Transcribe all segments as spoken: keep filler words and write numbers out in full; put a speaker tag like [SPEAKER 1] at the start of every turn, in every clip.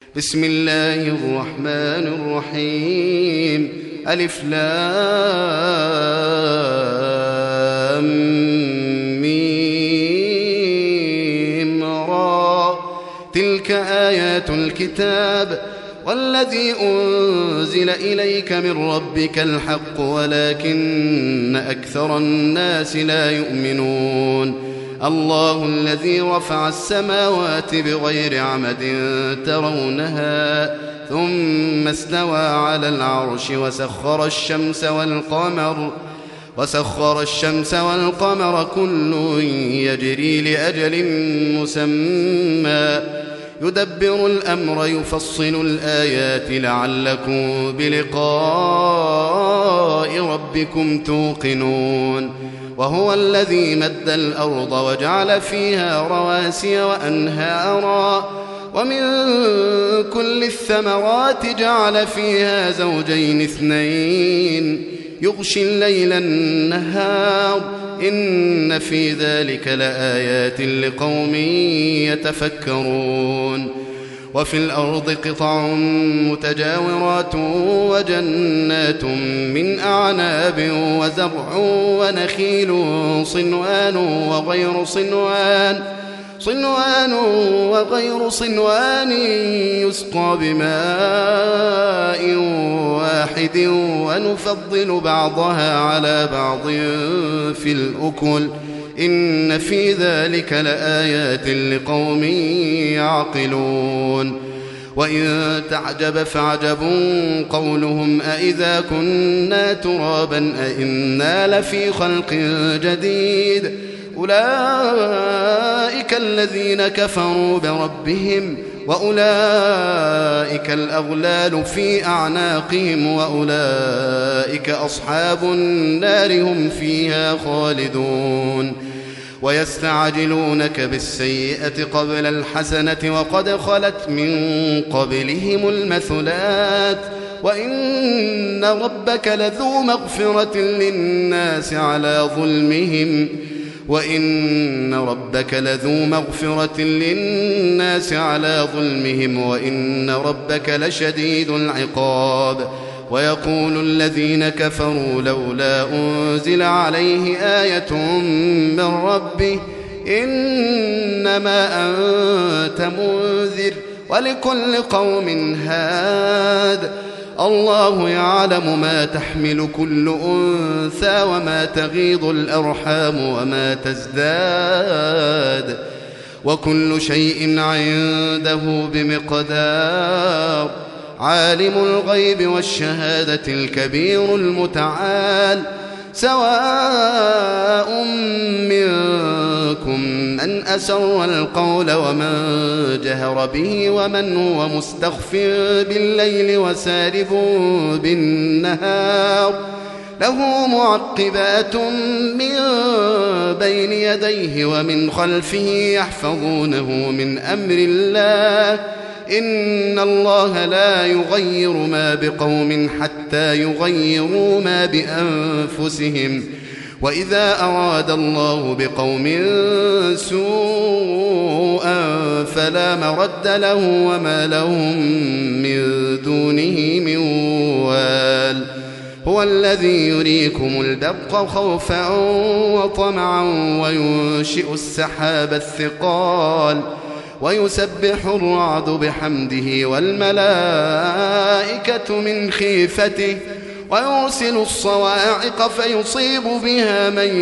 [SPEAKER 1] بسم الله الرحمن الرحيم. ألف لام ميم را. تلك آيات الكتاب والذي أنزل إليك من ربك الحق ولكن أكثر الناس لا يؤمنون. الله الذي رفع السماوات بغير عمد ترونها ثم استوى على العرش وسخر الشمس والقمر وسخر الشمس والقمر كل يجري لأجل مسمى يدبر الأمر يفصل الآيات لعلكم بلقاء ربكم توقنون. وهو الذي مد الأرض وجعل فيها رواسي وأنهارا ومن كل الثمرات جعل فيها زوجين اثنين يغشي الليل النهار إن في ذلك لآيات لقوم يتفكرون. وفي الأرض قطع متجاورات وجنات من أعناب وزرع ونخيل صنوان وغير صنوان صنوان وغير صنوان يسقى بماء واحد ونفضل بعضها على بعض في الأكل إن في ذلك لآيات لقوم يعقلون. وإن تعجب فعجب قولهم أإذا كنا ترابا أإنا لفي خلق جديد أولئك الذين كفروا بربهم وأولئك الأغلال في أعناقهم وأولئك أصحاب النار هم فيها خالدون. ويستعجلونك بالسيئة قبل الحسنة وقد خلت من قبلهم المثلات وإن ربك لذو مغفرة للناس على ظلمهم وإن ربك لذو مغفرة للناس على ظلمهم وإن ربك لشديد العقاب. ويقول الذين كفروا لولا أنزل عليه آية من ربه إنما أنت منذر ولكل قوم هاد الله يعلم ما تحمل كل أنثى وما تغيض الأرحام وما تزداد وكل شيء عنده بمقدار. عالم الغيب والشهادة الكبير المتعال سواء منكم من أسر القول ومن جهر به ومن هو مستخف بالليل وسارب بالنهار له معقبات من بين يديه ومن خلفه يحفظونه من أمر الله إن الله لا يغير ما بقوم حتى يغيروا ما بأنفسهم وإذا أراد الله بقوم سوءا فلا مرد له وما لهم من دونه من وال. هو الذي يريكم البرق خوفا وطمعا وينشئ السحاب الثقال ويسبح الرعد بحمده والملائكة من خيفته ويرسل الصواعق فيصيب بها من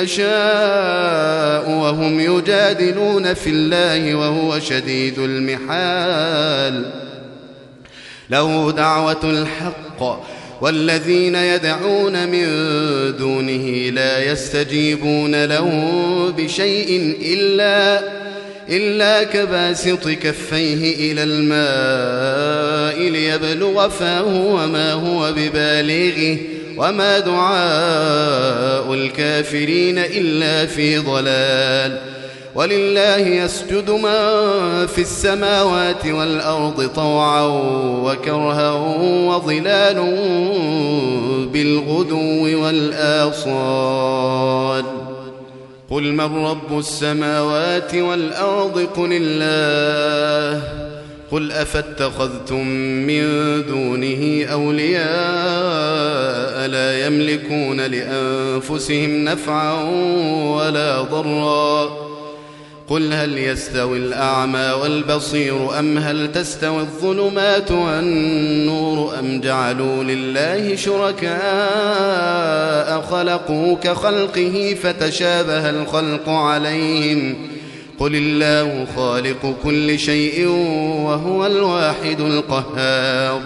[SPEAKER 1] يشاء وهم يجادلون في الله وهو شديد المحال. له دعوة الحق والذين يدعون من دونه لا يستجيبون له بشيء إلا إلا كباسط كفيه إلى الماء ليبلغ فاه وما هو ببالغه وما دعاء الكافرين إلا في ضلال. ولله يسجد من في السماوات والأرض طوعا وكرها وظلال بالغدو والآصال. قل من رب السماوات والأرض قل الله قل أفاتخذتم من دونه أولياء لا يملكون لأنفسهم نفعا ولا ضرا قل هل يستوي الأعمى والبصير أم هل تستوي الظلمات والنور أم جعلوا لله شركاء خلقوا كخلقه فتشابه الخلق عليهم قل الله خالق كل شيء وهو الواحد القهار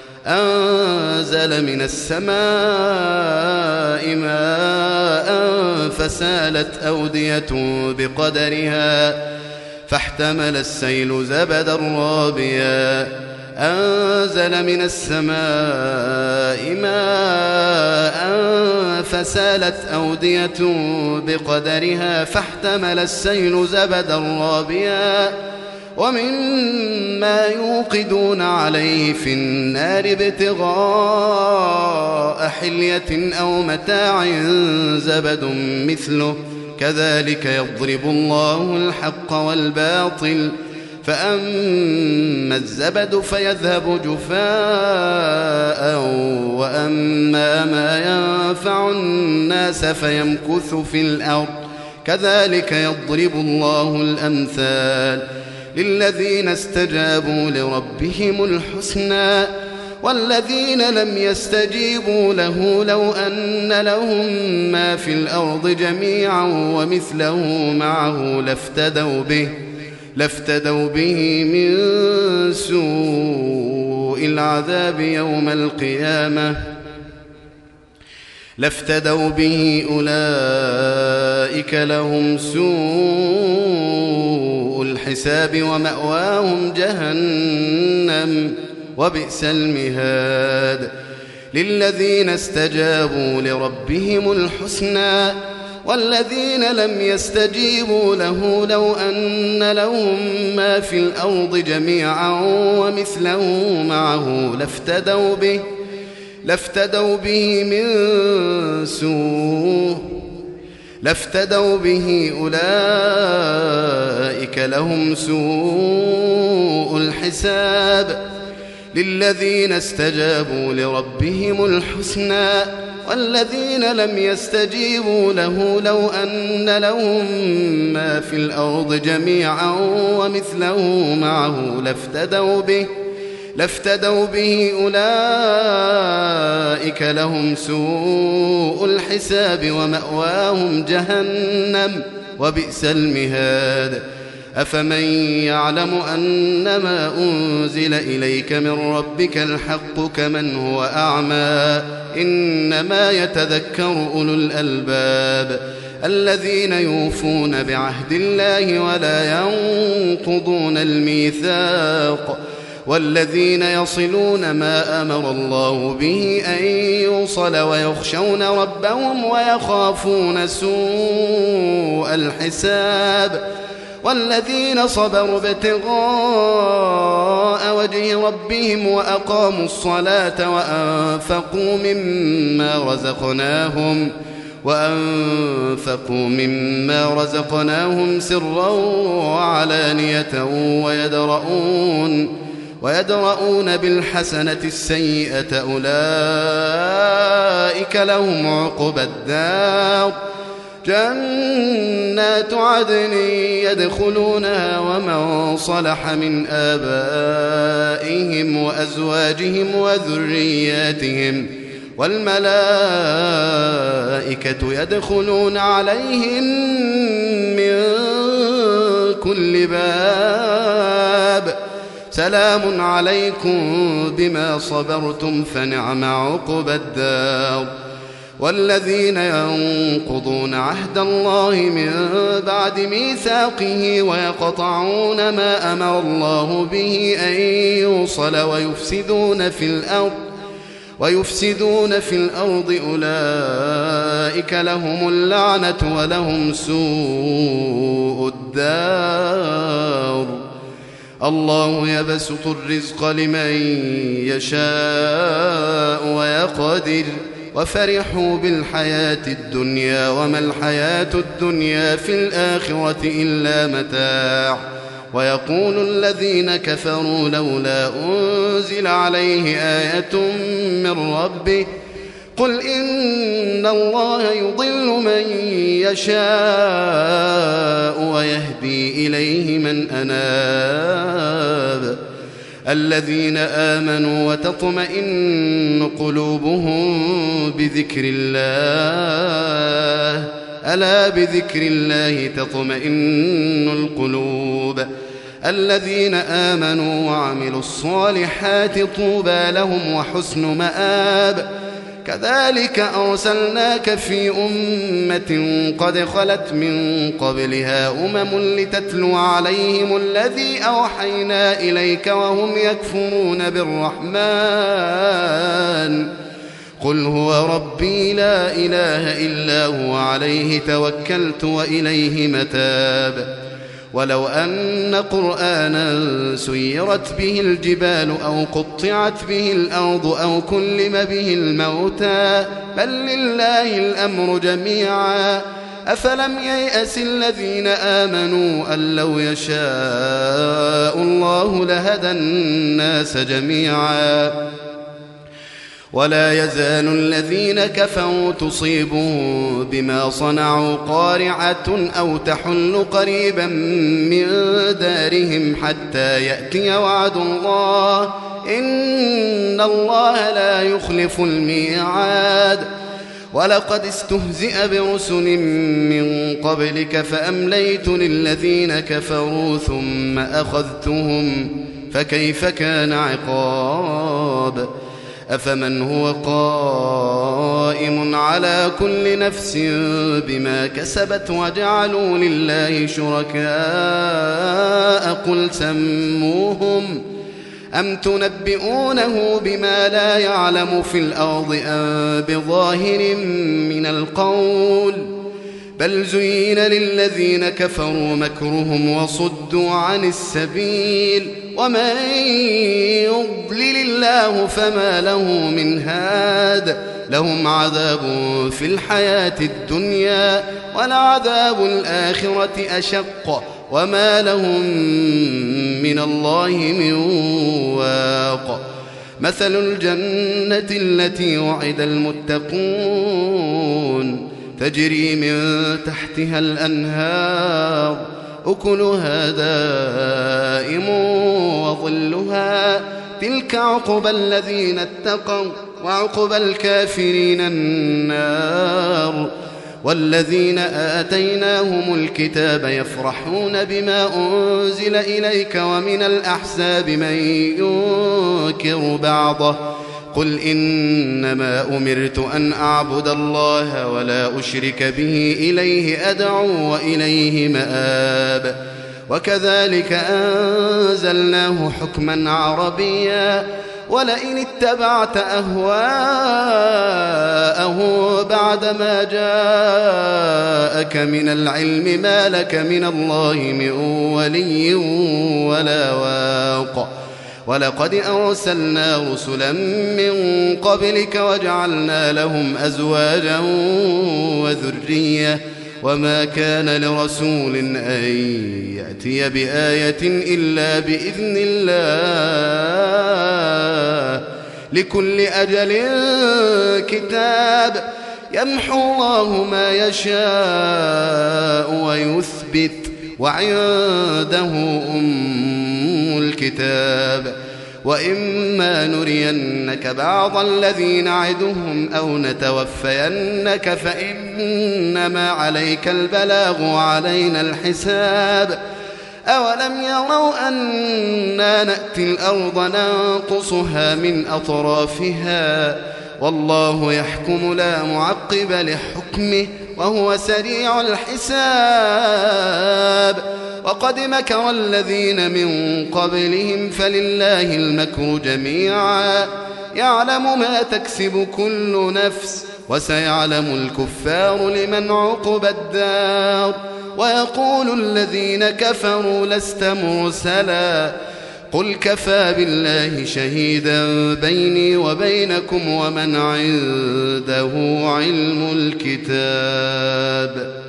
[SPEAKER 1] أنزل من السماء ماء فسالت أودية بقدرها فاحتمل السيل زبدا رابيا أنزل من السماء ماء فسالت أودية بقدرها فاحتمل السيل زبدا رابيا ومما يوقدون عليه في النار ابتغاء حلية أو متاع زبد مثله كذلك يضرب الله الحق والباطل فأما الزبد فيذهب جفاء وأما ما ينفع الناس فيمكث في الأرض كذلك يضرب الله الأمثال للذين استجابوا لربهم الحسنى والذين لم يستجيبوا له لو أن لهم ما في الأرض جميعا ومثله معه لافتدوا به لافتدوا به من سوء العذاب يوم القيامة لافتدوا به أولئك لهم سوء الحساب ومأواهم جهنم وبئس المهاد للذين استجابوا لربهم الحسنى والذين لم يستجيبوا له لو أن لهم ما في الأرض جميعا ومثله معه لافتدوا به لافتدوا به من سوء لافتدوا به أولئك لهم سوء الحساب للذين استجابوا لربهم الحسنى والذين لم يستجيبوا له لو أن لهم ما في الأرض جميعا ومثله معه لافتدوا به لافتدوا به أولئك لهم سوء الحساب ومأواهم جهنم وبئس المهاد أفمن يعلم أنما أنزل إليك من ربك الحق كمن هو أعمى إنما يتذكر أولو الألباب الذين يوفون بعهد الله ولا ينقضون الميثاق والذين يصلون ما أمر الله به أن يوصل ويخشون ربهم ويخافون سوء الحساب والذين صبروا ابتغاء وجه ربهم وأقاموا الصلاة وأنفقوا مما رزقناهم وأنفقوا مما رزقناهم سرا وعلانية ويدرؤون ويدرؤون بالحسنة السيئة أولئك لهم عقبى الدار جنات عدن يدخلونها ومن صلح من آبائهم وأزواجهم وذرياتهم والملائكة يدخلون عليهم من كل باب سلام عليكم بما صبرتم فنعم عقبى الدار والذين ينقضون عهد الله من بعد ميثاقه ويقطعون ما أمر الله به أن يوصل ويفسدون في الأرض ويفسدون في الأرض أولئك لهم اللعنة ولهم سوء الدار الله يبسط الرزق لمن يشاء ويقدر وفرحوا بالحياة الدنيا وما الحياة الدنيا في الآخرة إلا متاع ويقول الذين كفروا لولا أنزل عليه آية من ربه قل إن الله يضل من يشاء ويهدي إليه من أناب الذين آمنوا وتطمئن قلوبهم بذكر الله ألا بذكر الله تطمئن القلوب الذين آمنوا وعملوا الصالحات طوبى لهم وحسن مآب كذلك أرسلناك في أمة قد خلت من قبلها أمم لتتلو عليهم الذي أوحينا إليك وهم يكفرون بالرحمن قل هو ربي لا إله إلا هو عليه توكلت وإليه متاب ولو أن قرآنا سيرت به الجبال أو قطعت به الأرض أو كلم به الموتى بل لله الأمر جميعا أفلم ييأس الذين آمنوا أن لو يشاء الله لهدى الناس جميعا ولا يزال الذين كفروا تصيبهم بما صنعوا قارعة أو تحل قريبا من دارهم حتى يأتي وعد الله إن الله لا يخلف الميعاد ولقد استهزئ برسل من قبلك فأمليت للذين كفروا ثم أخذتهم فكيف كان عقاب أفمن هو قائم على كل نفس بما كسبت وجعلوا لله شركاء قل سموهم أم تنبئونه بما لا يعلم في الأرض أم بظاهر من القول بل زين للذين كفروا مكرهم وصدوا عن السبيل ومن يضلل الله فما له من هاد لهم عذاب في الحياة الدنيا ولعذاب الآخرة أشق وما لهم من الله من واق مثل الجنة التي وعد المتقون تجري من تحتها الأنهار أكلها دائم وظلها تلك عقبى الذين اتقوا وعقبى الكافرين النار والذين آتيناهم الكتاب يفرحون بما أنزل إليك ومن الأحزاب من ينكر بعضه قل إنما أمرت أن أعبد الله ولا أشرك به إليه أدعو وإليه مآب وكذلك أنزلناه حكما عربيا ولئن اتبعت أهواءه بعدما جاءك من العلم ما لك من الله من ولي ولا واق ولقد أرسلنا رسلا من قبلك وجعلنا لهم أزواجا وذرية وما كان لرسول أن يأتي بآية إلا بإذن الله لكل أجل كتاب يمحو الله ما يشاء ويثبت وعنده أم الكتاب وإما نرينك بعض الذي نعدهم أو نتوفينك فإنما عليك البلاغ وعلينا الحساب أولم يروا أنا نأتي الأرض ننقصها من أطرافها والله يحكم لا معقب لحكمه وهو سريع الحساب وقد مكر الذين من قبلهم فلله المكر جميعا يعلم ما تكسب كل نفس وسيعلم الكفار لمن عقبى الدار ويقول الذين كفروا لست مرسلا قل كفى بالله شهيدا بيني وبينكم ومن عنده علم الكتاب